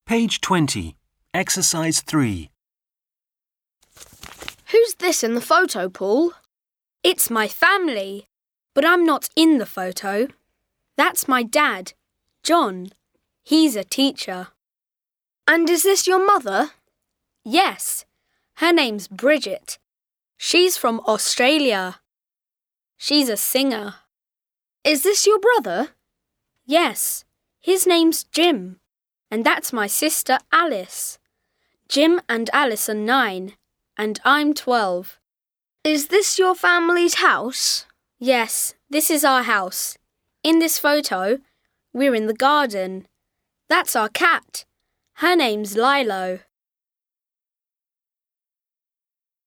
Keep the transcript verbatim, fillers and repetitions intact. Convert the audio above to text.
Page twenty. Exercise three. Who's this in the photo, Paul? It's my family, but I'm not in the photo. That's my dad, John. He's a teacher. And is this your mother? Yes, her name's Bridget. She's from Australia. She's a singer. Is this your brother? Yes, his name's Jim, and that's my sister Alice. Jim and Alice are nine, and I'm twelve. Is this your family's house? Yes, this is our house. In this photo, we're in the garden. That's our cat. Her name's Lilo.